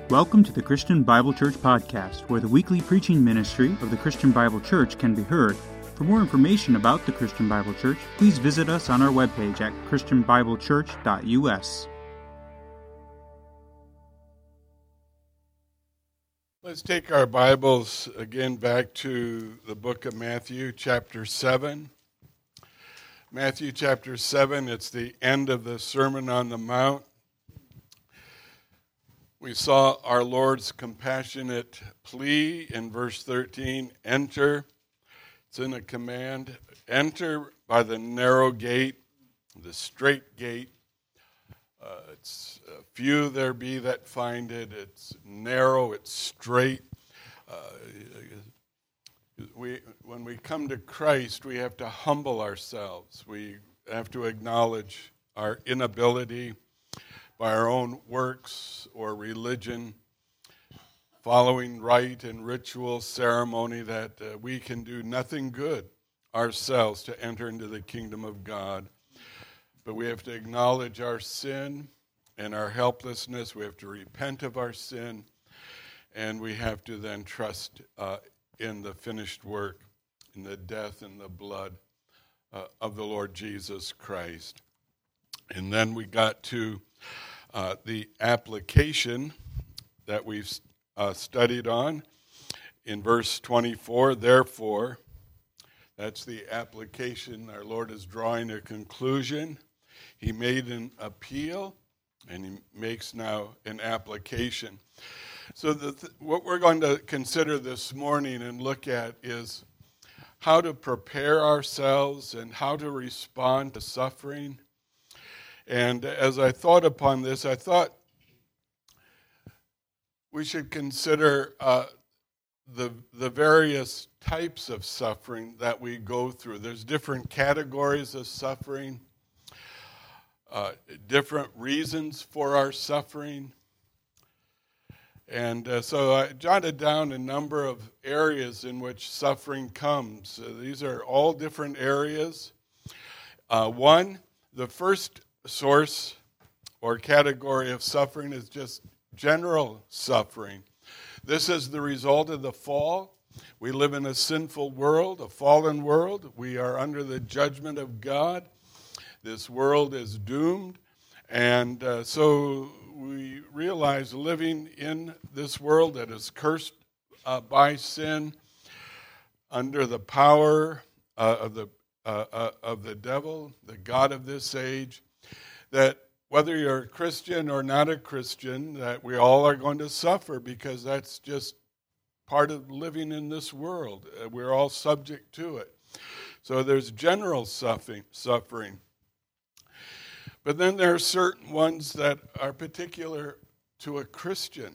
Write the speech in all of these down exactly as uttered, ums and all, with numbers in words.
Welcome to the Christian Bible Church Podcast, where the weekly preaching ministry of the Christian Bible Church can be heard. For more information about the Christian Bible Church, please visit us on our webpage at christian bible church dot u s. Let's take our Bibles again back to the book of Matthew, chapter seven. Matthew chapter seven, it's the end of the Sermon on the Mount. We saw our Lord's compassionate plea in verse thirteen, enter. It's in a command, enter by the narrow gate, the straight gate. Uh, it's uh, few there be that find it. It's narrow, it's straight. Uh, we, when we come to Christ, we have to humble ourselves. We have to acknowledge our inability by our own works or religion, following rite and ritual ceremony, that uh, we can do nothing good ourselves to enter into the kingdom of God. But we have to acknowledge our sin and our helplessness. We have to repent of our sin, and we have to then trust uh, in the finished work, in the death and the blood uh, of the Lord Jesus Christ. And then we got to uh, the application that we've uh, studied on in verse twenty-four. Therefore, that's the application. Our Lord is drawing a conclusion. He made an appeal, and he makes now an application. So the th- what we're going to consider this morning and look at is how to prepare ourselves and how to respond to suffering. And as I thought upon this, I thought we should consider uh, the the various types of suffering that we go through. There's different categories of suffering, uh, different reasons for our suffering. And uh, so I jotted down a number of areas in which suffering comes. Uh, these are all different areas. Uh, one, the first source or category of suffering is just general suffering. This is the result of the fall. We live in a sinful world, a fallen world. We are under the judgment of God. This world is doomed. And uh, so we realize living in this world that is cursed uh, by sin, under the power uh, of the uh, uh, of the devil, the god of this age, that whether you're a Christian or not a Christian, that we all are going to suffer, because that's just part of living in this world. Uh, we're all subject to it. So there's general suffering, suffering. But then there are certain ones that are particular to a Christian.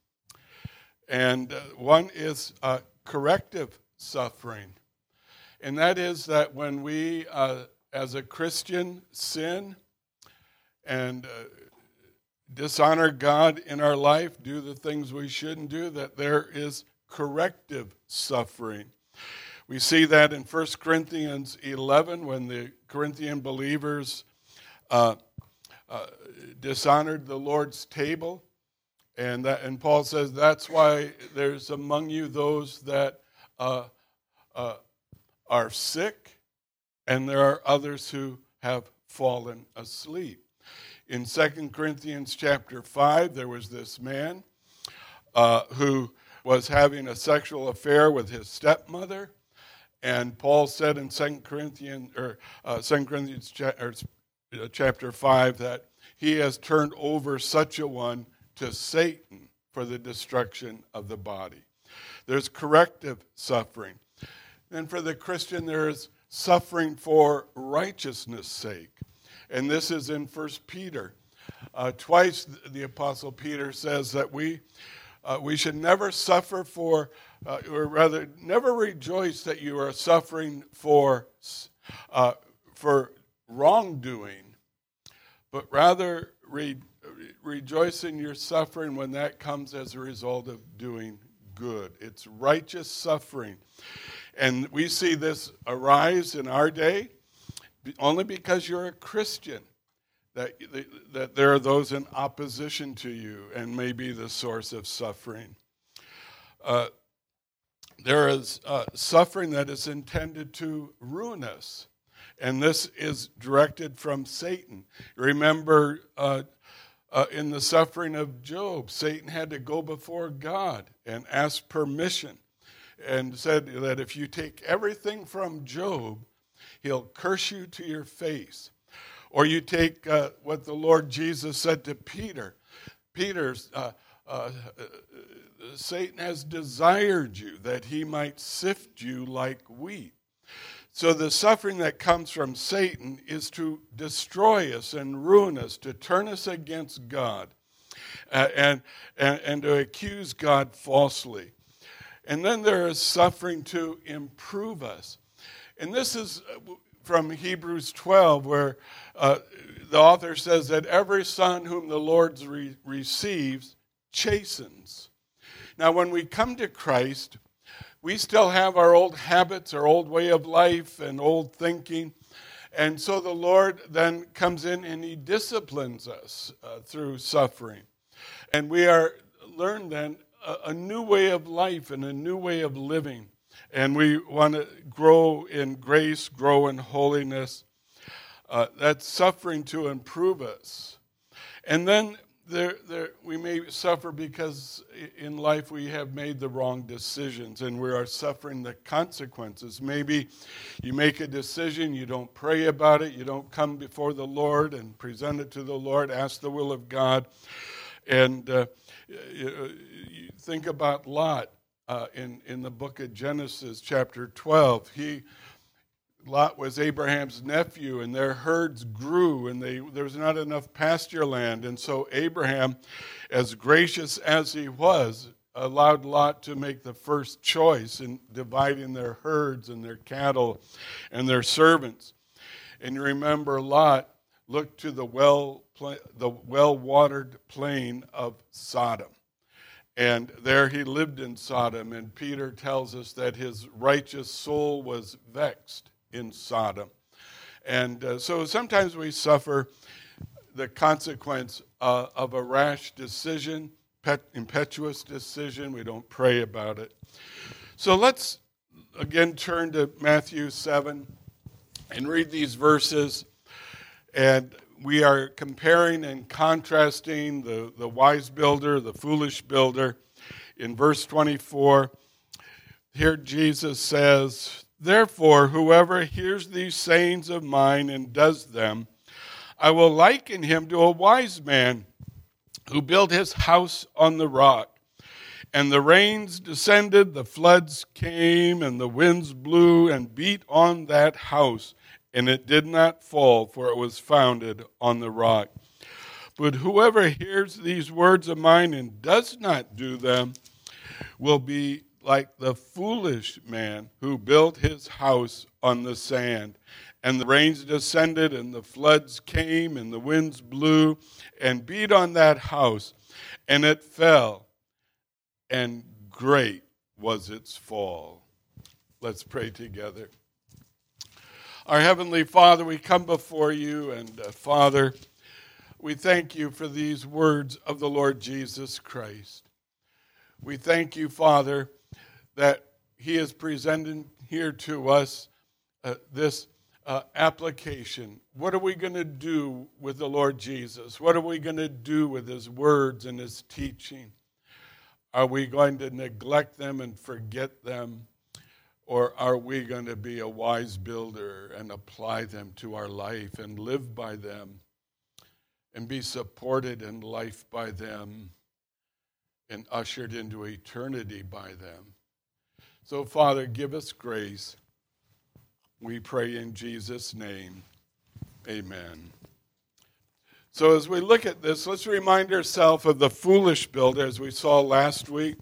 And uh, one is uh, corrective suffering. And that is that when we, uh, as a Christian, sin and uh, dishonor God in our life, do the things we shouldn't do, that there is corrective suffering. We see that in First Corinthians eleven, when the Corinthian believers uh, uh, dishonored the Lord's table. And that, and Paul says that's why there's among you those that uh, uh, are sick, and there are others who have fallen asleep. In Second Corinthians chapter five, there was this man uh, who was having a sexual affair with his stepmother, and Paul said in Second Corinthians or uh, Second Corinthians cha- or, uh, chapter five that he has turned over such a one to Satan for the destruction of the body. There's corrective suffering. And for the Christian, there is suffering for righteousness' sake. And this is in First Peter. Uh, twice the Apostle Peter says that we uh, we should never suffer for, uh, or rather, never rejoice that you are suffering for uh, for wrongdoing, but rather re- rejoice in your suffering when that comes as a result of doing good. It's righteous suffering. And we see this arise in our day only because you're a Christian. that, that there are those in opposition to you and may be the source of suffering. Uh, there is uh, suffering that is intended to ruin us, and this is directed from Satan. Remember, uh, uh, in the suffering of Job, Satan had to go before God and ask permission, and said that if you take everything from Job, he'll curse you to your face. Or you take uh, what the Lord Jesus said to Peter. Peter's, uh, uh, Satan has desired you that he might sift you like wheat. So the suffering that comes from Satan is to destroy us and ruin us, to turn us against God, uh, and, and, and to accuse God falsely. And then there is suffering to improve us. And this is from Hebrews twelve, where uh, the author says that every son whom the Lord re- receives chastens. Now, when we come to Christ, we still have our old habits, our old way of life, and old thinking. And so the Lord then comes in and he disciplines us uh, through suffering. And we are learn then a, a new way of life and a new way of living. And we want to grow in grace, grow in holiness. Uh, that's suffering to improve us. And then there, there, we may suffer because in life we have made the wrong decisions and we are suffering the consequences. Maybe you make a decision, you don't pray about it, you don't come before the Lord and present it to the Lord, ask the will of God. And uh, you, you think about Lot. Uh, in, in the book of Genesis, chapter twelve, he, Lot was Abraham's nephew, and their herds grew, and they, there was not enough pasture land. And so Abraham, as gracious as he was, allowed Lot to make the first choice in dividing their herds and their cattle and their servants. And you remember Lot looked to the well, the well-watered plain of Sodom. And there he lived in Sodom, and Peter tells us that his righteous soul was vexed in Sodom. And uh, so sometimes we suffer the consequence uh, of a rash decision, pet, impetuous decision. We don't pray about it. So let's again turn to Matthew seven and read these verses. And we are comparing and contrasting the, the wise builder, the foolish builder. In verse twenty-four, here Jesus says, "Therefore, whoever hears these sayings of mine and does them, I will liken him to a wise man who built his house on the rock. And the rains descended, the floods came, and the winds blew and beat on that house. And it did not fall, for it was founded on the rock. But whoever hears these words of mine and does not do them will be like the foolish man who built his house on the sand. And the rains descended, and the floods came, and the winds blew and beat on that house, and it fell, and great was its fall." Let's pray together. Our Heavenly Father, we come before you, and uh, Father, we thank you for these words of the Lord Jesus Christ. We thank you, Father, that he is presenting here to us uh, this uh, application. What are we going to do with the Lord Jesus? What are we going to do with his words and his teaching? Are we going to neglect them and forget them? Or are we going to be a wise builder and apply them to our life and live by them and be supported in life by them and ushered into eternity by them? So, Father, give us grace. We pray in Jesus' name. Amen. So as we look at this, let's remind ourselves of the foolish builder, as we saw last week.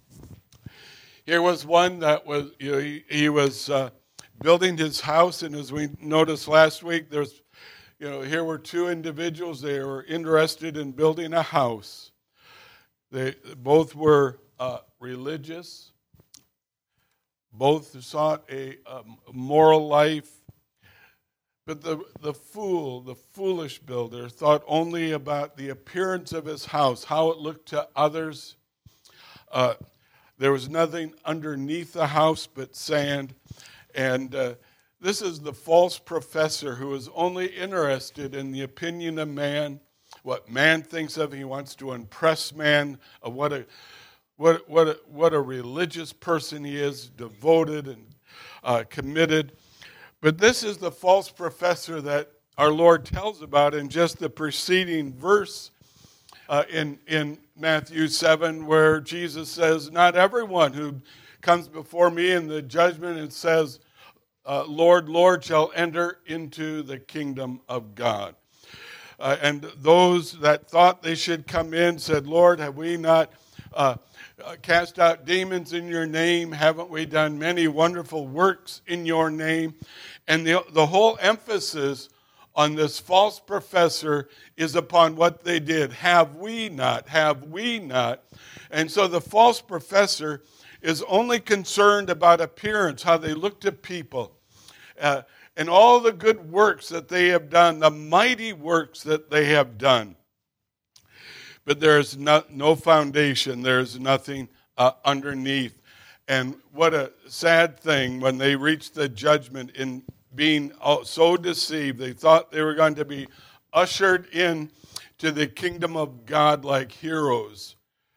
Here was one that was, you know, he, he was uh, building his house, and as we noticed last week, there's, you know, here were two individuals. They were interested in building a house. They both were uh, religious. Both sought a, a moral life. But the, the fool, the foolish builder, thought only about the appearance of his house, how it looked to others. Uh, there was nothing underneath the house but sand. And uh, this is the false professor who is only interested in the opinion of man, what man thinks of him. He wants to impress man of what a what what a, what a religious person he is, devoted and uh, committed. But this is the false professor that our Lord tells about in just the preceding verse uh, in, in Matthew seven, where Jesus says, not everyone who comes before me in the judgment and says, uh, Lord, Lord, shall enter into the kingdom of God. Uh, and those that thought they should come in said, Lord, have we not uh, cast out demons in your name? Haven't we done many wonderful works in your name? And the, the whole emphasis on this false professor is upon what they did. Have we not? Have we not? And so the false professor is only concerned about appearance, how they look to people, uh, and all the good works that they have done, the mighty works that they have done. But there's no, no foundation. There's nothing uh, underneath. And what a sad thing when they reach the judgment in being so deceived. They thought they were going to be ushered in to the kingdom of God like heroes.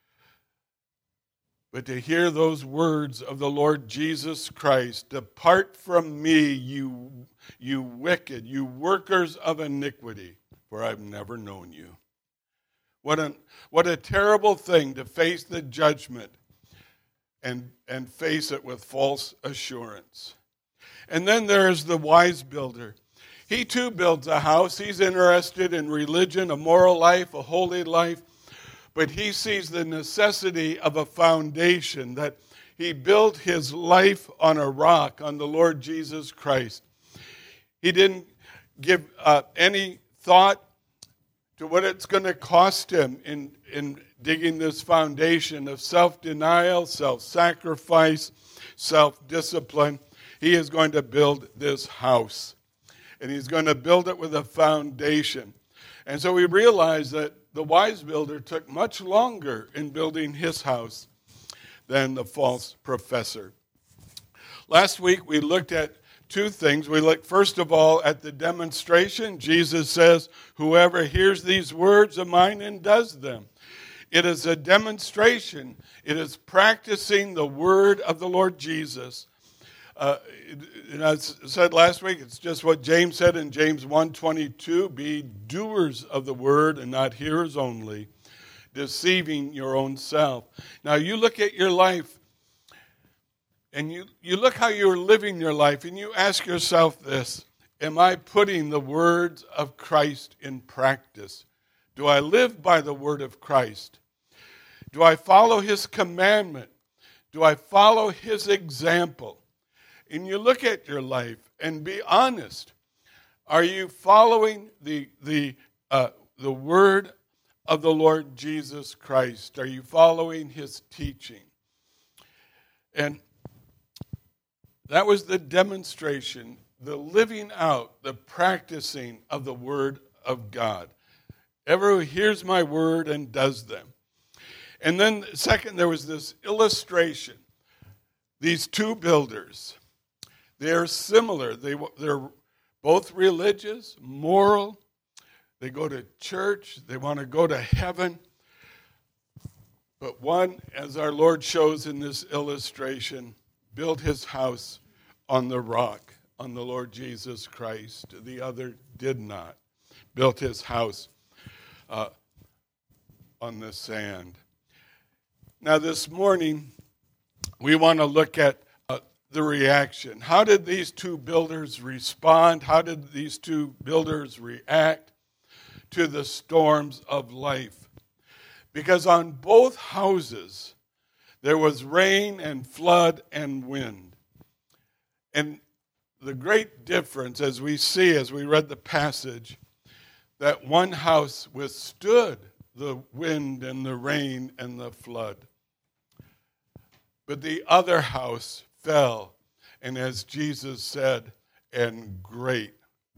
But to hear those words of the Lord Jesus Christ, depart from me, you, you wicked, you workers of iniquity, for I've never known you. What a, what a terrible thing to face the judgment and, and face it with false assurance. And then there's the wise builder. He too builds a house. He's interested in religion, a moral life, a holy life. But he sees the necessity of a foundation, that he built his life on a rock, on the Lord Jesus Christ. He didn't give uh, any thought to what it's going to cost him in, in digging this foundation of self-denial, self-sacrifice, self-discipline. He is going to build this house, and he's going to build it with a foundation. And so we realize that the wise builder took much longer in building his house than the false professor. Last week we looked at two things. We looked first of all at the demonstration. Jesus says, whoever hears these words of mine and does them. It is a demonstration. It is practicing the word of the Lord Jesus. Uh, and as I said last week, it's just what James said in James one twenty-two, be doers of the word and not hearers only, deceiving your own self. Now you look at your life, and you, you look how you're living your life, and you ask yourself this, am I putting the words of Christ in practice? Do I live by the word of Christ? Do I follow his commandment? Do I follow his example? And you look at your life and be honest. Are you following the the uh, the word of the Lord Jesus Christ? Are you following his teaching? And that was the demonstration, the living out, the practicing of the word of God. Everyone who hears my word and does them. And then second, there was this illustration. These two builders. They're similar. They, they're both religious, moral. They go to church. They want to go to heaven. But one, as our Lord shows in this illustration, built his house on the rock, on the Lord Jesus Christ. The other did not. Built his house uh, on the sand. Now this morning, we want to look at the reaction. How did these two builders respond? How did these two builders react to the storms of life? Because on both houses, there was rain and flood and wind. And the great difference, as we see, as we read the passage, that one house withstood the wind and the rain and the flood. But the other house fell, and as Jesus said, and great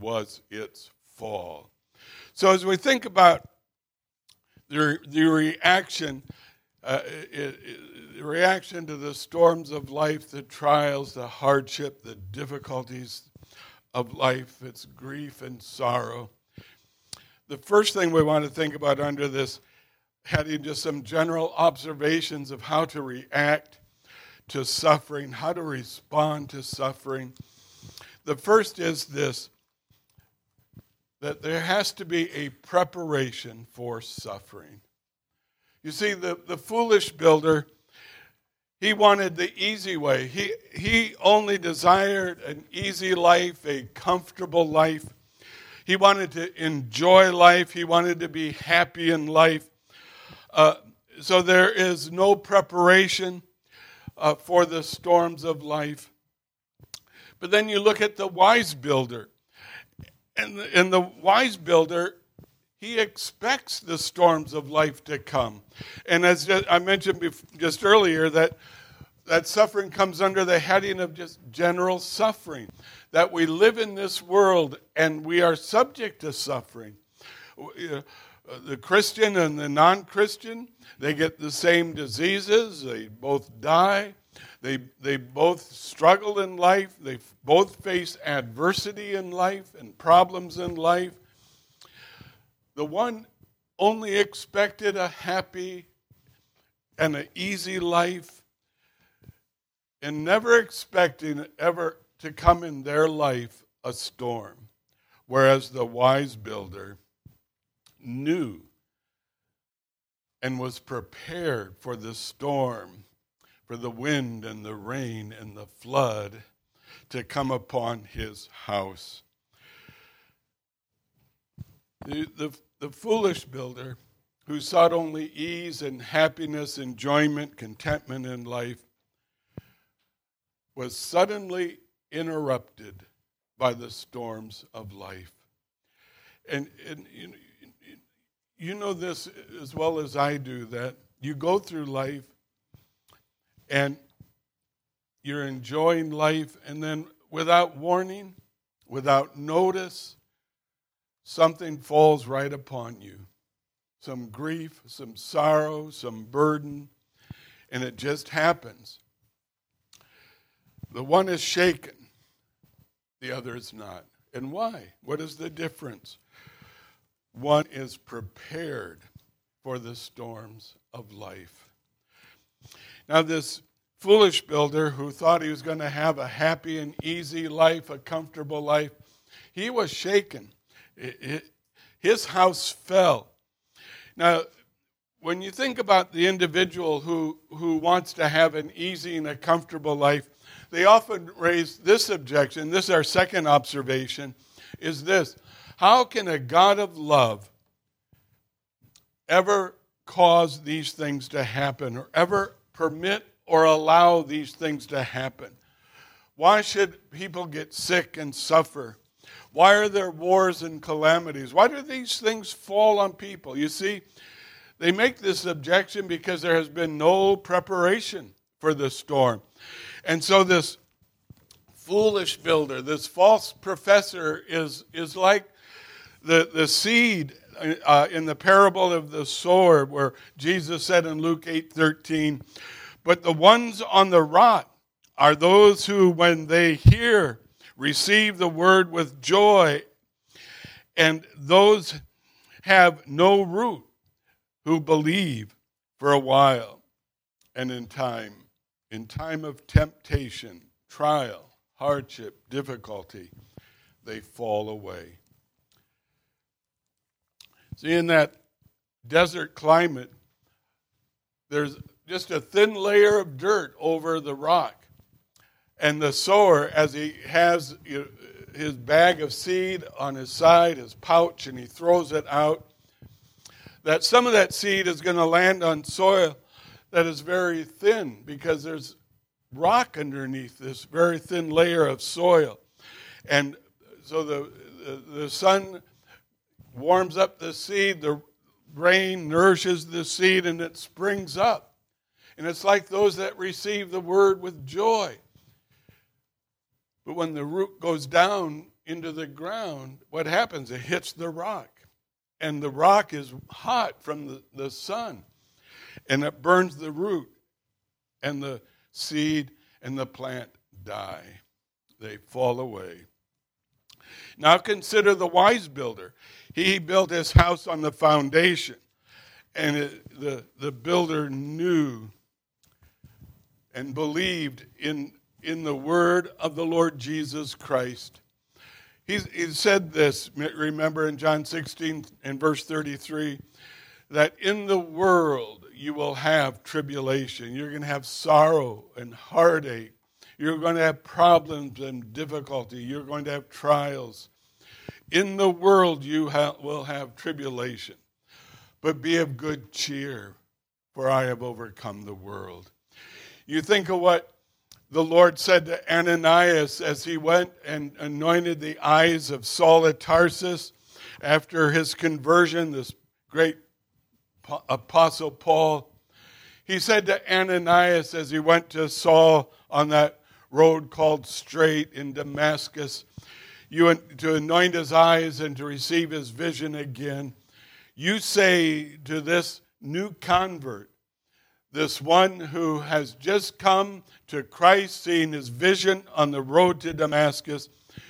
was its fall. So as we think about the, the reaction, uh, it, it, the reaction to the storms of life, the trials, the hardship, the difficulties of life, its grief and sorrow, the first thing we want to think about under this heading, just some general observations of how to react to suffering, how to respond to suffering. The first is this, that there has to be a preparation for suffering. You see, the, the foolish builder, he wanted the easy way. He, he only desired an easy life, a comfortable life. He wanted to enjoy life. He wanted to be happy in life. Uh, so there is no preparation uh, for the storms of life. But then you look at the wise builder. And the, and the wise builder, he expects the storms of life to come. And as I mentioned before, just earlier, that that suffering comes under the heading of just general suffering. That we live in this world and we are subject to suffering. The Christian and the non-Christian, they get the same diseases. They both die. They they both struggle in life. They both face adversity in life and problems in life. The one only expected a happy and an easy life and never expecting ever to come in their life a storm. Whereas the wise builder knew and was prepared for the storm, for the wind and the rain and the flood to come upon his house. The, the, the foolish builder, who sought only ease and happiness, enjoyment, contentment in life, was suddenly interrupted by the storms of life. And, and you know, you know this as well as I do, that you go through life and you're enjoying life, and then without warning, without notice, something falls right upon you. Some grief, some sorrow, some burden, and it just happens. The one is shaken, the other is not. And why? What is the difference? One is prepared for the storms of life. Now, this foolish builder who thought he was going to have a happy and easy life, a comfortable life, he was shaken. It, it, his house fell. Now, when you think about the individual who, who wants to have an easy and a comfortable life, they often raise this objection. This is our second observation, is this: how can a God of love ever cause these things to happen, or ever permit or allow these things to happen? Why should people get sick and suffer? Why are there wars and calamities? Why do these things fall on people? You see, they make this objection because there has been no preparation for the storm. And so this foolish builder, this false professor is, is like the, the seed uh, in the parable of the sower, where Jesus said in Luke eight thirteen, but the ones on the rock are those who, when they hear, receive the word with joy, and those have no root, who believe for a while, and in time, in time of temptation, trial, hardship, difficulty, they fall away. See, in that desert climate, there's just a thin layer of dirt over the rock. And the sower, as he has his bag of seed on his side, his pouch, and he throws it out, that some of that seed is going to land on soil that is very thin, because there's rock underneath this very thin layer of soil. And so the, the, the sun warms up the seed, the rain nourishes the seed, and it springs up. And it's like those that receive the word with joy. But when the root goes down into the ground, what happens? It hits the rock. And the rock is hot from the, the sun. And it burns the root. And the seed and the plant die. They fall away. Now consider the wise builder. He built his house on the foundation. And it, the, the builder knew and believed in, in the word of the Lord Jesus Christ. He's, he said this, remember in John sixteen and verse thirty-three, that in the world you will have tribulation. You're going to have sorrow and heartache. You're going to have problems and difficulty. You're going to have trials. In the world you ha- will have tribulation. But be of good cheer, for I have overcome the world. You think of what the Lord said to Ananias as he went and anointed the eyes of Saul of Tarsus after his conversion, this great apostle Paul. He said to Ananias as he went to Saul on that road called Straight in Damascus, you to anoint his eyes and to receive his vision again. You say to this new convert, this one who has just come to Christ, seeing his vision on the road to Damascus,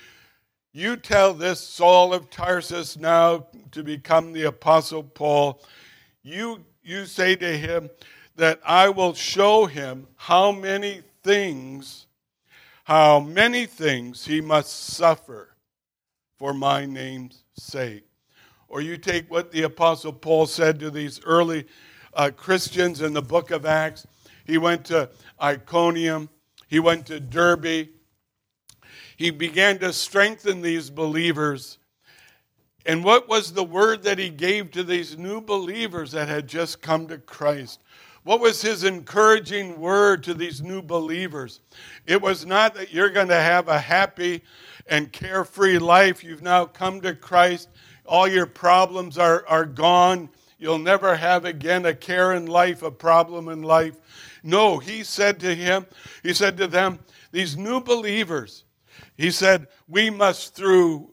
you tell this Saul of Tarsus now to become the Apostle Paul, you, you say to him that I will show him how many things, how many things he must suffer for my name's sake. Or you take what the Apostle Paul said to these early uh, Christians in the book of Acts. He went to Iconium. He went to Derbe. He began to strengthen these believers. And what was the word that he gave to these new believers that had just come to Christ? What was his encouraging word to these new believers? It was not that you're going to have a happy and carefree life. You've now come to Christ. All your problems are, are gone. You'll never have again a care in life, a problem in life. No, he said to him, he said to them, these new believers, he said, we must through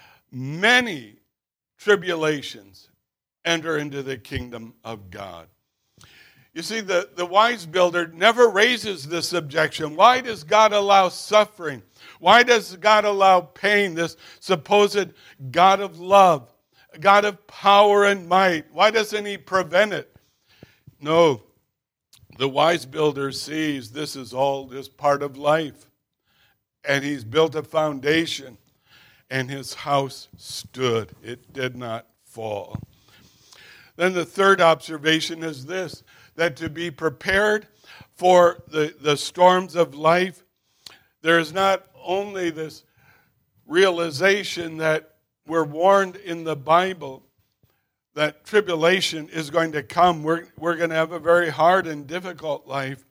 many tribulations enter into the kingdom of God. You see, the, the wise builder never raises this objection. Why does God allow suffering? Why does God allow pain, this supposed God of love, God of power and might? Why doesn't he prevent it? No, the wise builder sees this is all just part of life. And he's built a foundation, and his house stood. It did not fall. Then the third observation is this, that to be prepared for the, the storms of life, there is not only this realization that we're warned in the Bible that tribulation is going to come. We're, we're going to have a very hard and difficult life.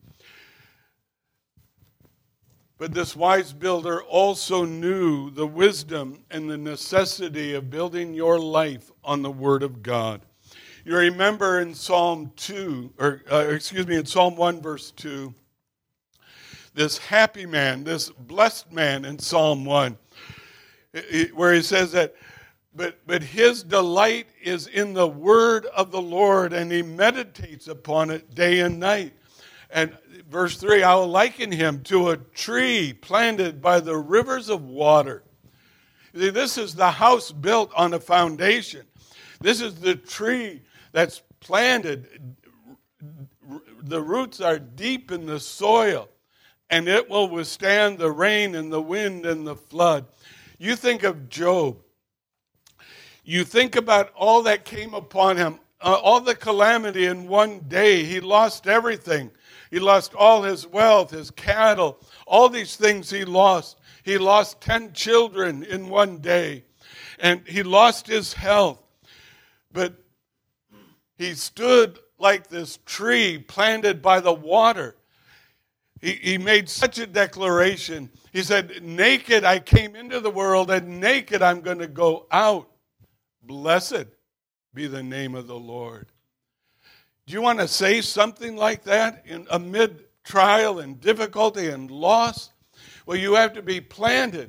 But this wise builder also knew the wisdom and the necessity of building your life on the Word of God. You remember in Psalm two, or uh, excuse me, in Psalm one, verse two, this happy man, this blessed man in Psalm one, where he says that, but, but his delight is in the word of the Lord, and he meditates upon it day and night. And verse three, I will liken him to a tree planted by the rivers of water. See, this is the house built on a foundation. This is the tree that's planted. The roots are deep in the soil, and it will withstand the rain and the wind and the flood. You think of Job. You think about all that came upon him, uh, all the calamity in one day. He lost everything. He lost all his wealth, his cattle, all these things he lost. He lost ten children in one day, and he lost his health. But he stood like this tree planted by the water. He, he made such a declaration. He said, naked I came into the world, and naked I'm going to go out. Blessed be the name of the Lord. Do you want to say something like that in amid trial and difficulty and loss? Well, you have to be planted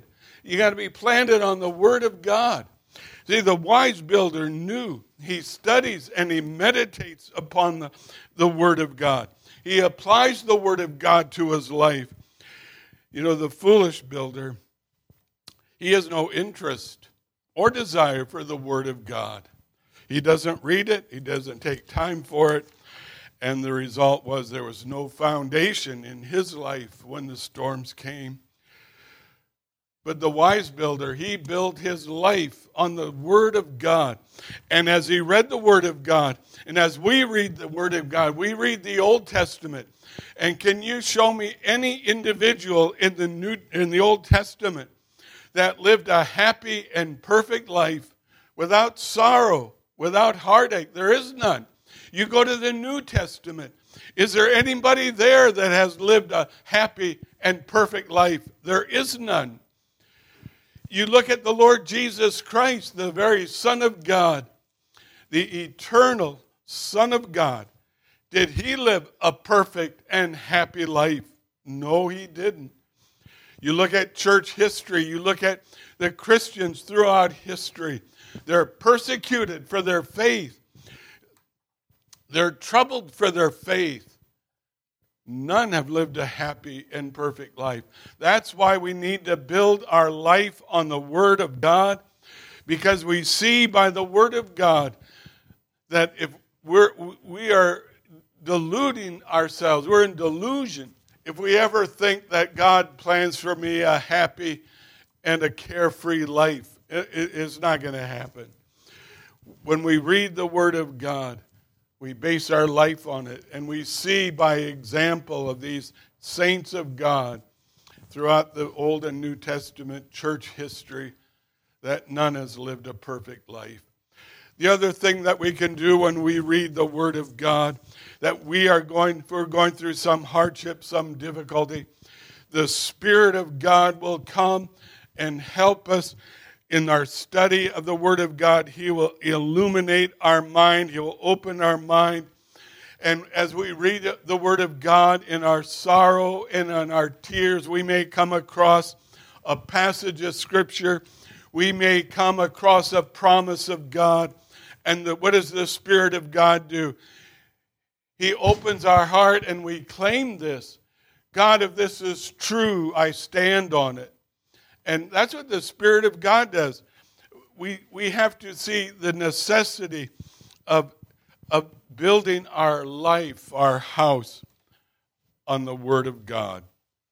You got to be planted on the Word of God. See, the wise builder knew. He studies and he meditates upon the, the Word of God. He applies the Word of God to his life. You know, the foolish builder, he has no interest or desire for the Word of God. He doesn't read it. He doesn't take time for it. And the result was there was no foundation in his life when the storms came. But the wise builder, he built his life on the Word of God. And as he read the Word of God, and as we read the Word of God, we read the Old Testament. And can you show me any individual in the New in the Old Testament that lived a happy and perfect life without sorrow, without heartache? There is none. You go to the New Testament. Is there anybody there that has lived a happy and perfect life? There is none. You look at the Lord Jesus Christ, the very Son of God, the eternal Son of God. Did he live a perfect and happy life? No, he didn't. You look at church history, you look at the Christians throughout history. They're persecuted for their faith. They're troubled for their faith. None have lived a happy and perfect life. That's why we need to build our life on the Word of God, because we see by the Word of God that if we're, we are deluding ourselves, we're in delusion, if we ever think that God plans for me a happy and a carefree life. It, it, it's not going to happen. When we read the Word of God, we base our life on it, and we see by example of these saints of God throughout the Old and New Testament church history that none has lived a perfect life. The other thing that we can do when we read the Word of God, that we are going, if we're going through some hardship, some difficulty, the Spirit of God will come and help us in our study of the Word of God. He will illuminate our mind. He will open our mind. And as we read the Word of God in our sorrow and in our tears, we may come across a passage of Scripture. We may come across a promise of God. And the, what does the Spirit of God do? He opens our heart and we claim this. God, if this is true, I stand on it. And that's what the Spirit of God does. We we have to see the necessity of, of building our life, our house, on the Word of God.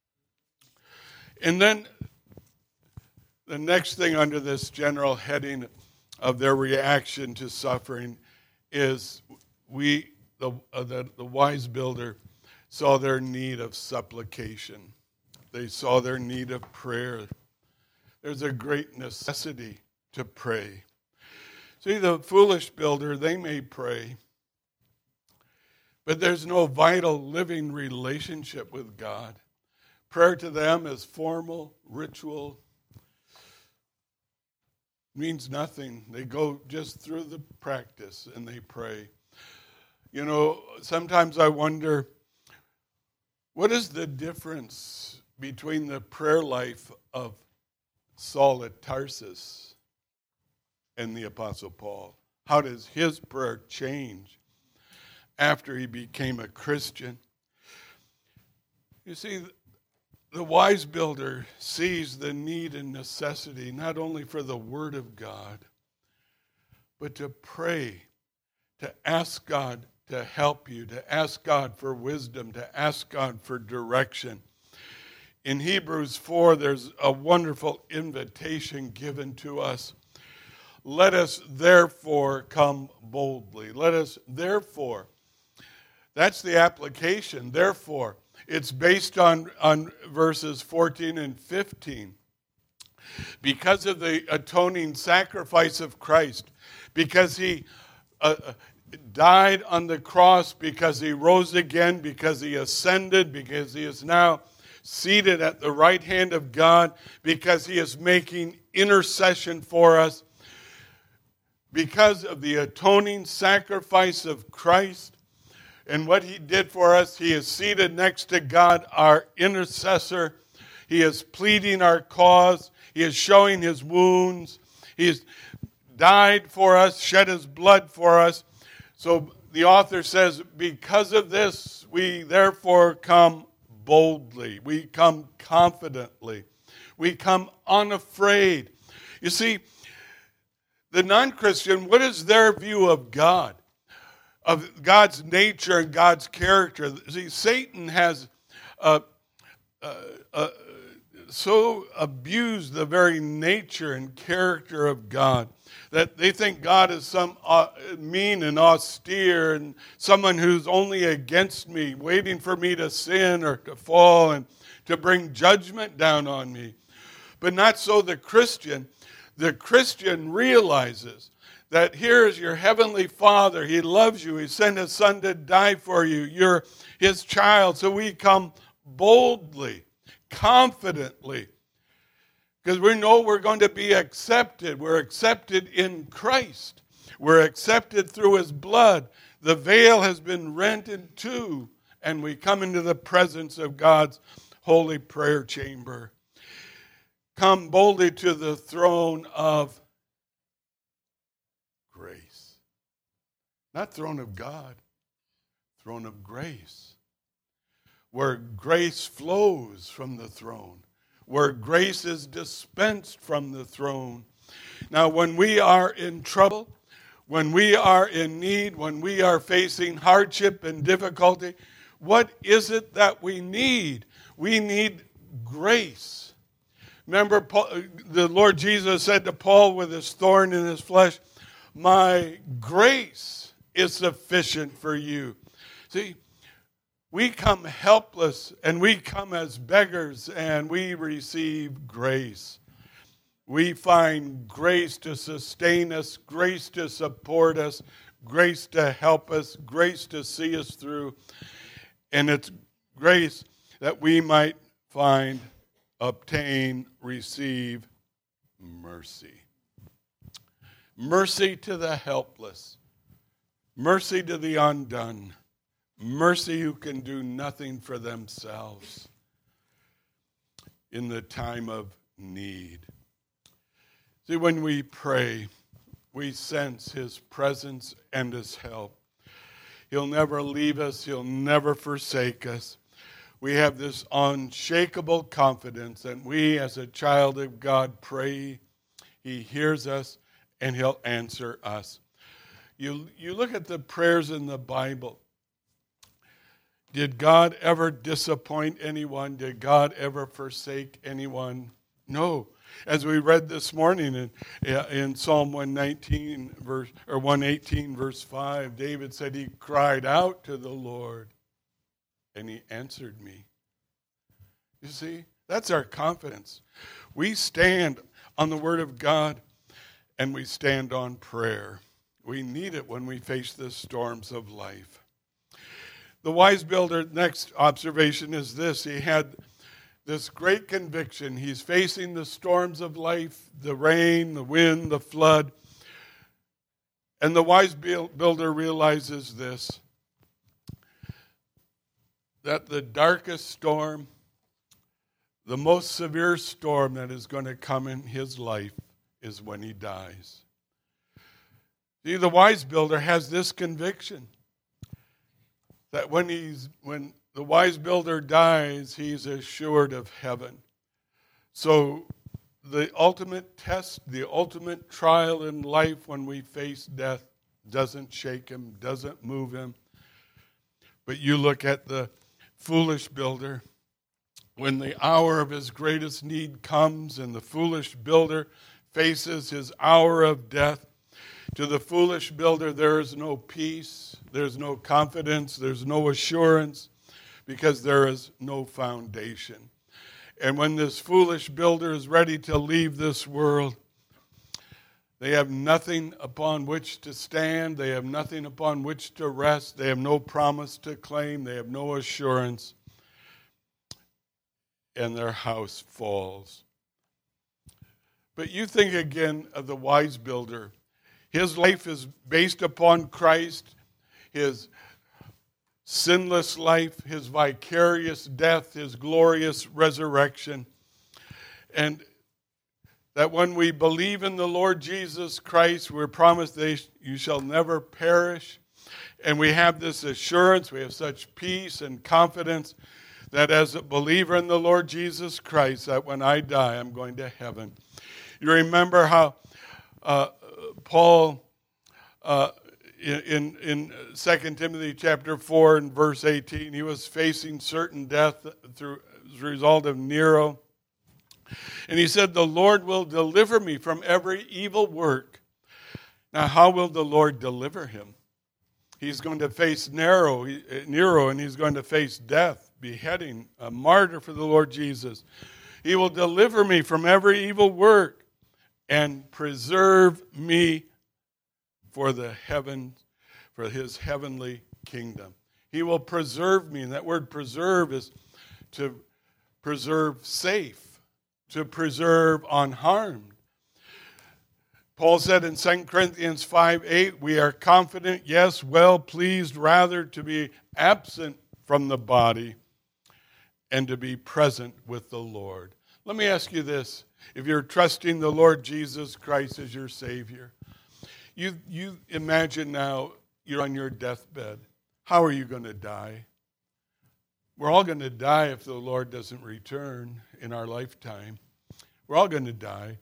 And then the next thing under this general heading of their reaction to suffering is we, the, uh, the, the wise builder, saw their need of supplication. They saw their need of prayer. There's a great necessity to pray. See, the foolish builder, they may pray, but there's no vital living relationship with God. Prayer to them is formal, ritual, means nothing. They go just through the practice and they pray. You know, sometimes I wonder, what is the difference between the prayer life of Saul at Tarsus and the Apostle Paul? How does his prayer change after he became a Christian? You see, the wise builder sees the need and necessity not only for the Word of God, but to pray, to ask God to help you, to ask God for wisdom, to ask God for direction. In Hebrews four, there's a wonderful invitation given to us. Let us therefore come boldly. Let us therefore. That's the application. Therefore, it's based on, on verses fourteen and fifteen. Because of the atoning sacrifice of Christ, because he uh, died on the cross, because he rose again, because he ascended, because he is now seated at the right hand of God, because he is making intercession for us, because of the atoning sacrifice of Christ and what he did for us, he is seated next to God, our intercessor. He is pleading our cause. He is showing his wounds. He has died for us, shed his blood for us. So the author says, because of this, we therefore come boldly. We come confidently. We come unafraid. You see, the non-Christian, what is their view of God? Of God's nature and God's character? See, Satan has uh, uh, uh, so abused the very nature and character of God that they think God is some uh, mean and austere and someone who's only against me, waiting for me to sin or to fall and to bring judgment down on me. But not so the Christian. The Christian realizes that here is your heavenly Father. He loves you. He sent his Son to die for you. You're his child. So we come boldly, confidently, because we know we're going to be accepted. We're accepted in Christ. We're accepted through his blood. The veil has been rent in two, and we come into the presence of God's holy prayer chamber. Come boldly to the throne of grace. Not throne of God, throne of grace. Where grace flows from the throne. Where grace is dispensed from the throne. Now, when we are in trouble, when we are in need, when we are facing hardship and difficulty, what is it that we need? We need grace. Remember, Paul, the Lord Jesus said to Paul with his thorn in his flesh, my grace is sufficient for you. See, we come helpless and we come as beggars and we receive grace. We find grace to sustain us, grace to support us, grace to help us, grace to see us through. And it's grace that we might find, obtain, receive mercy. Mercy to the helpless. Mercy to the undone. Mercy who can do nothing for themselves in the time of need. See, when we pray, we sense his presence and his help. He'll never leave us. He'll never forsake us. We have this unshakable confidence that we, as a child of God, pray. He hears us and he'll answer us. You, you look at the prayers in the Bible. Did God ever disappoint anyone? Did God ever forsake anyone? No. As we read this morning in, in Psalm one nineteen, verse, or one eighteen, verse five, David said he cried out to the Lord, and he answered me. You see, that's our confidence. We stand on the Word of God, and we stand on prayer. We need it when we face the storms of life. The wise builder, next observation is this. He had this great conviction. He's facing the storms of life, the rain, the wind, the flood. And the wise builder realizes this, that the darkest storm, the most severe storm that is going to come in his life is when he dies. See, the wise builder has this conviction that when he's when the wise builder dies, he's assured of heaven. So the ultimate test, the ultimate trial in life when we face death doesn't shake him, doesn't move him. But you look at the foolish builder, when the hour of his greatest need comes and the foolish builder faces his hour of death, to the foolish builder there is no peace, there's no confidence, there's no assurance, because there is no foundation. And when this foolish builder is ready to leave this world, they have nothing upon which to stand, they have nothing upon which to rest, they have no promise to claim, they have no assurance, and their house falls. But you think again of the wise builder. His life is based upon Christ, his sinless life, his vicarious death, his glorious resurrection. And that when we believe in the Lord Jesus Christ, we're promised that you shall never perish. And we have this assurance, we have such peace and confidence that as a believer in the Lord Jesus Christ, that when I die, I'm going to heaven. You remember how uh, Paul, uh, in, in Second Timothy chapter four and verse eighteen, he was facing certain death through as a result of Nero. And he said, the Lord will deliver me from every evil work. Now, how will the Lord deliver him? He's going to face Nero, Nero, and he's going to face death, beheading, a martyr for the Lord Jesus. He will deliver me from every evil work and preserve me for the heaven, for his heavenly kingdom. He will preserve me, and that word preserve is to preserve safe, to preserve unharmed. Paul said in Second Corinthians five eight, we are confident, yes, well pleased rather to be absent from the body and to be present with the Lord. Let me ask you this. If you're trusting the Lord Jesus Christ as your Savior, you, you imagine now you're on your deathbed. How are you going to die? We're all going to die if the Lord doesn't return in our lifetime. We're all going to die.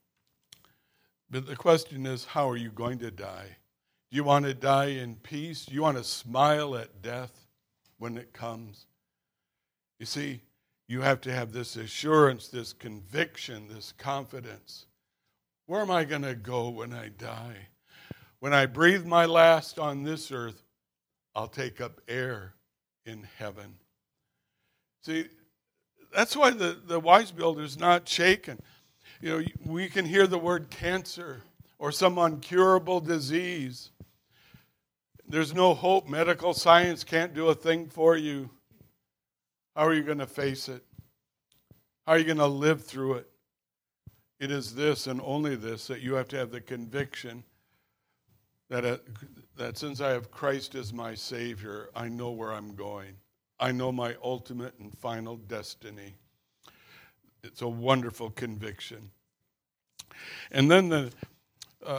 But the question is, how are you going to die? Do you want to die in peace? Do you want to smile at death when it comes? You see, you have to have this assurance, this conviction, this confidence. Where am I going to go when I die? When I breathe my last on this earth, I'll take up air in heaven. See, that's why the, the wise builder is not shaken. You know, we can hear the word cancer or some incurable disease. There's no hope. Medical science can't do a thing for you. How are you going to face it? How are you going to live through it? It is this and only this that you have to have the conviction that, uh, that since I have Christ as my Savior, I know where I'm going. I know my ultimate and final destiny. It's a wonderful conviction. And then the uh,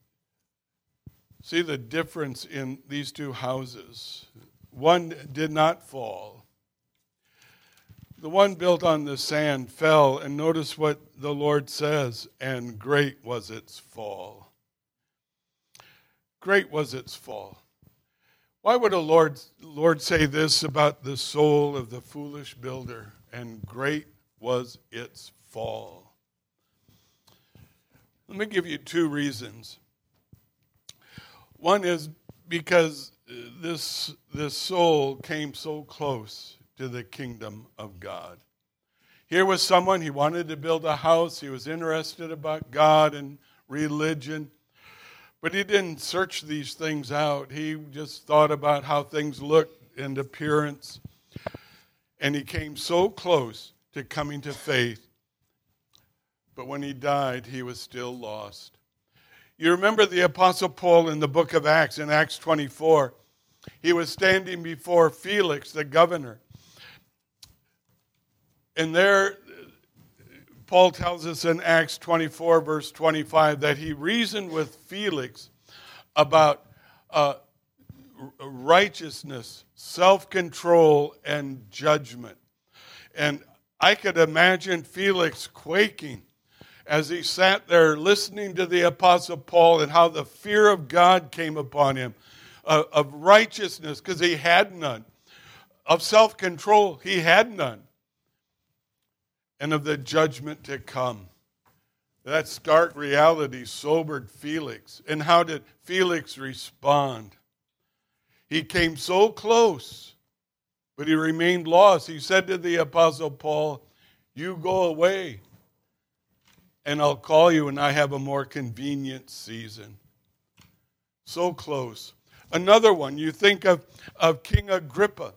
see the difference in these two houses. One did not fall. The one built on the sand fell, and notice what the Lord says, and great was its fall. Great was its fall. Why would a Lord, Lord say this about the soul of the foolish builder? And great was its fall. Let me give you two reasons. One is because this, this soul came so close to the kingdom of God. Here was someone, he wanted to build a house, he was interested about God and religion, but he didn't search these things out. He just thought about how things looked and appearance, and he came so close to coming to faith. But when he died, he was still lost. You remember the Apostle Paul in the book of Acts, in Acts twenty-four. He was standing before Felix, the governor. And there, Paul tells us in Acts twenty-four, verse twenty-five, that he reasoned with Felix about uh, righteousness, self-control, and judgment. And I could imagine Felix quaking as he sat there listening to the Apostle Paul and how the fear of God came upon him, uh, of righteousness, because he had none, of self-control, he had none, and of the judgment to come. That stark reality sobered Felix. And how did Felix respond? He came so close, but he remained lost. He said to the Apostle Paul, you go away, and I'll call you when I have a more convenient season. So close. Another one, you think of, of King Agrippa.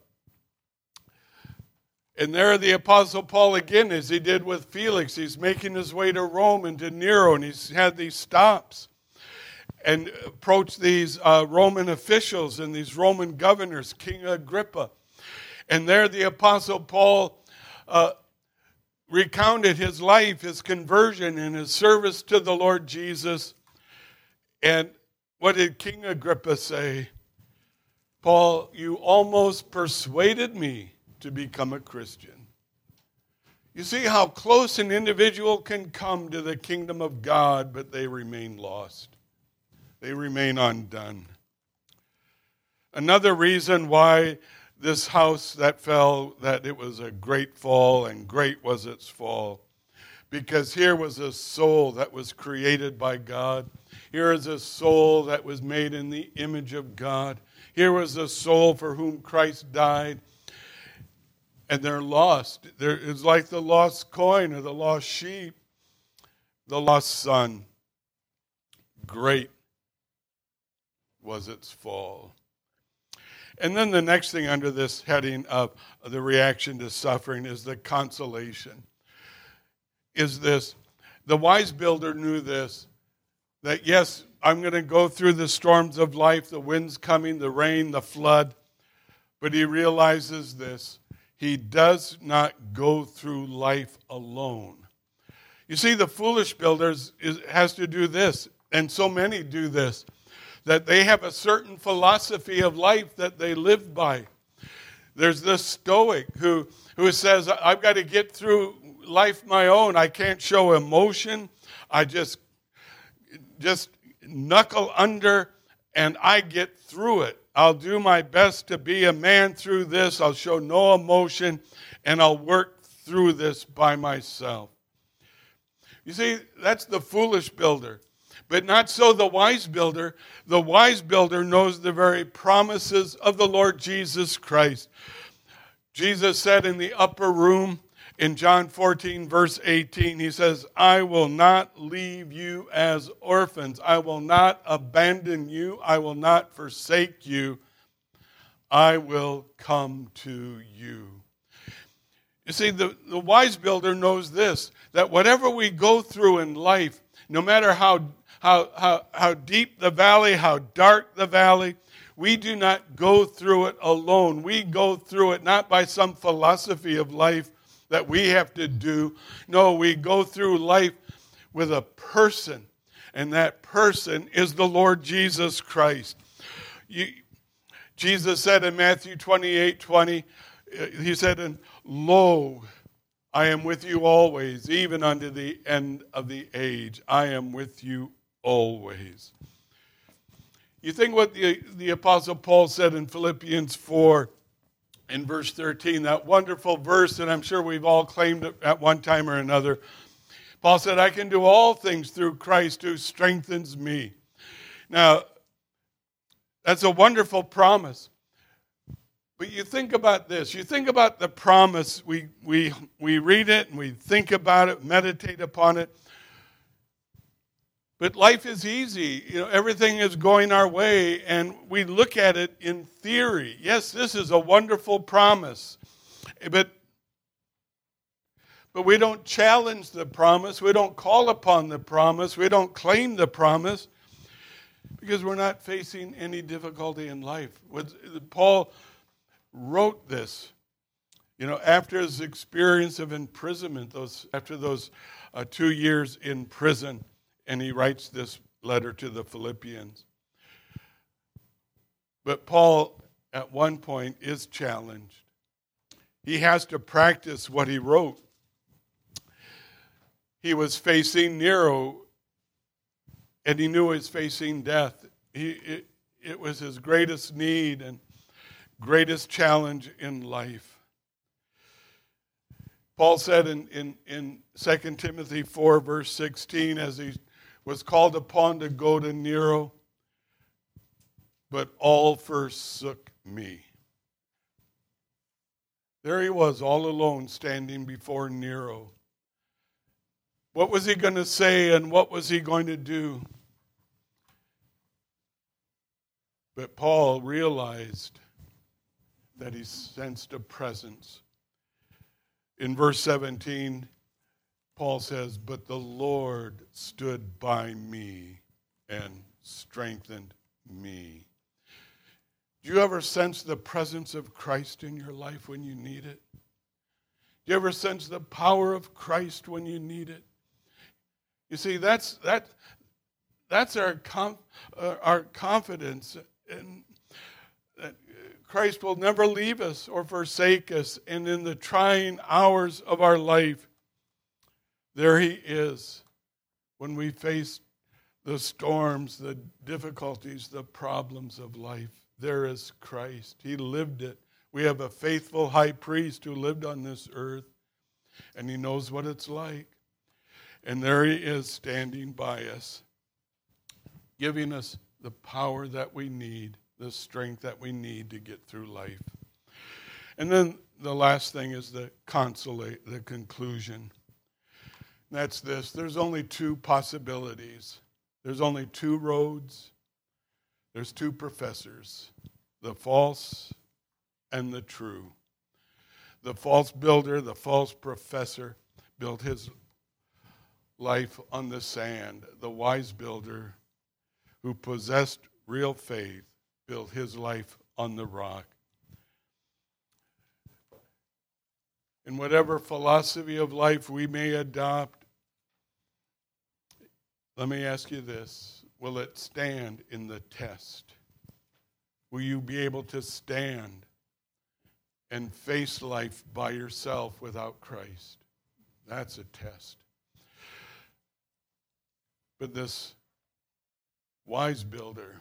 And there the Apostle Paul again, as he did with Felix, he's making his way to Rome and to Nero, and he's had these stops and approached these uh, Roman officials and these Roman governors, King Agrippa. And there the Apostle Paul uh, recounted his life, his conversion, and his service to the Lord Jesus. And what did King Agrippa say? Paul, you almost persuaded me to become a Christian. You see how close an individual can come to the kingdom of God, but they remain lost. They remain undone. Another reason why this house that fell, that it was a great fall, and great was its fall, because here was a soul that was created by God. Here is a soul that was made in the image of God. Here was a soul for whom Christ died. And they're lost. They're, it's like the lost coin or the lost sheep, the lost son. Great was its fall. And then the next thing under this heading of the reaction to suffering is the consolation. Is this, the wise builder knew this, that yes, I'm going to go through the storms of life, the winds coming, the rain, the flood, but he realizes this, he does not go through life alone. You see, the foolish builders is, has to do this, and so many do this, that they have a certain philosophy of life that they live by. There's this Stoic who, who says, I've got to get through life my own. I can't show emotion. I just, just knuckle under and I get through it. I'll do my best to be a man through this. I'll show no emotion and I'll work through this by myself. You see, that's the foolish builder. But not so the wise builder. The wise builder knows the very promises of the Lord Jesus Christ. Jesus said in the upper room in John fourteen, verse eighteen, he says, I will not leave you as orphans. I will not abandon you. I will not forsake you. I will come to you. You see, the, the wise builder knows this, that whatever we go through in life, no matter how How, how, how deep the valley, how dark the valley, we do not go through it alone. We go through it not by some philosophy of life that we have to do. No, we go through life with a person, and that person is the Lord Jesus Christ. You, Jesus said in Matthew twenty-eight twenty, he said, and lo, I am with you always, even unto the end of the age. I am with you always. You think what the, the Apostle Paul said in Philippians four in verse thirteen, that wonderful verse that I'm sure we've all claimed at one time or another. Paul said, I can do all things through Christ who strengthens me. Now, that's a wonderful promise. But you think about this. You think about the promise. We, we, we read it and we think about it, meditate upon it. But life is easy. You know, everything is going our way, and we look at it in theory. Yes, this is a wonderful promise. But, but we don't challenge the promise. We don't call upon the promise. We don't claim the promise because we're not facing any difficulty in life. Paul wrote this, you know, after his experience of imprisonment, those after those uh, two years in prison. And he writes this letter to the Philippians. But Paul, at one point, is challenged. He has to practice what he wrote. He was facing Nero, and he knew he was facing death. He, it, it was his greatest need and greatest challenge in life. Paul said in, in, in Second Timothy four, verse sixteen, as he was called upon to go to Nero, but all forsook me. There he was, all alone, standing before Nero. What was he going to say and what was he going to do? But Paul realized that he sensed a presence. In verse seventeen, Paul says, but the Lord stood by me and strengthened me. Do you ever sense the presence of Christ in your life when you need it? Do you ever sense the power of Christ when you need it? You see, that's that. That's our com, uh, our confidence in that Christ will never leave us or forsake us. And in the trying hours of our life, there He is. When we face the storms, the difficulties, the problems of life, there is Christ. He lived it. We have a faithful high priest who lived on this earth, and He knows what it's like. And there He is standing by us, giving us the power that we need, the strength that we need to get through life. And then the last thing is the consolate, the conclusion. That's this. There's only two possibilities. There's only two roads. There's two professors, the false and the true. The false builder, the false professor, built his life on the sand. The wise builder, who possessed real faith, built his life on the rock. In whatever philosophy of life we may adopt, let me ask you this. Will it stand in the test? Will you be able to stand and face life by yourself without Christ? That's a test. But this wise builder,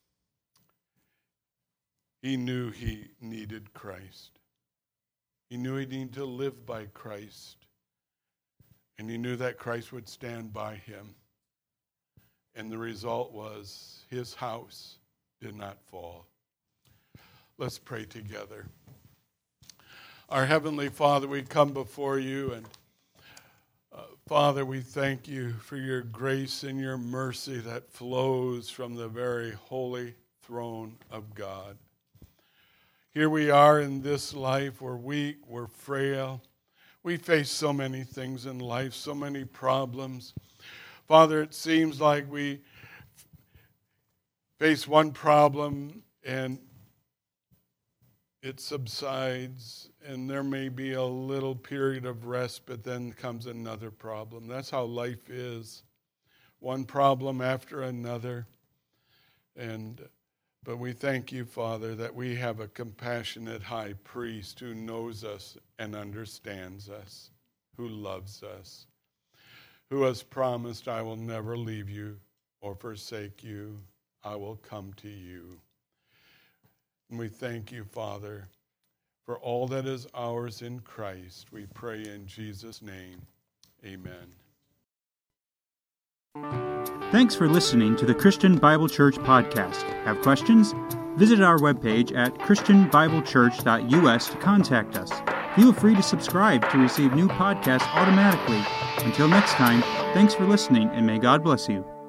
he knew he needed Christ. He knew he needed to live by Christ. And he knew that Christ would stand by him. And the result was his house did not fall. Let's pray together. Our Heavenly Father, we come before you, and uh, Father, we thank you for your grace and your mercy that flows from the very holy throne of God. Here we are in this life. We're weak, we're frail. We face so many things in life, so many problems. Father, it seems like we face one problem and it subsides, and there may be a little period of rest, but then comes another problem. That's how life is. One problem after another. And but we thank you, Father, that we have a compassionate high priest who knows us and understands us, who loves us, who has promised, I will never leave you or forsake you. I will come to you. And we thank you, Father, for all that is ours in Christ. We pray in Jesus' name. Amen. Thanks for listening to the Christian Bible Church podcast. Have questions? Visit our webpage at christian bible church dot u s to contact us. Feel free to subscribe to receive new podcasts automatically. Until next time, thanks for listening, and may God bless you.